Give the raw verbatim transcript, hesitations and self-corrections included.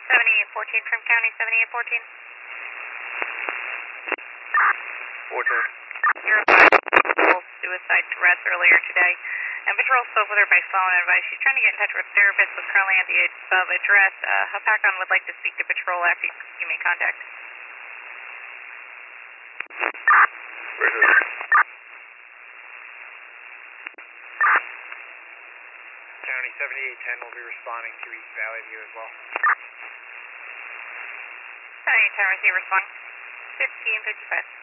seventy-eight fourteen from County, seventy-eight fourteen. fourteen. Zero five, suicide threats earlier today. And Patrol spoke with her by phone and advised she's trying to get in touch with a therapist who's currently at the above address. Uh, Hopakon would like to speak to Patrol after you, you make contact. Where's it? County seventy-eight ten will be responding to East Valley View as well. seventy-eight ten, receive response. fifteen fifty-five.